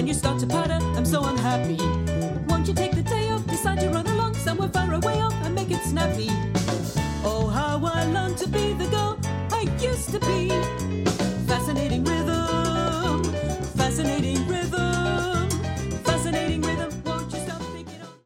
you start to patter, I'm so unhappy. Won't you take the day off, decide to run along somewhere far away off and make it snappy?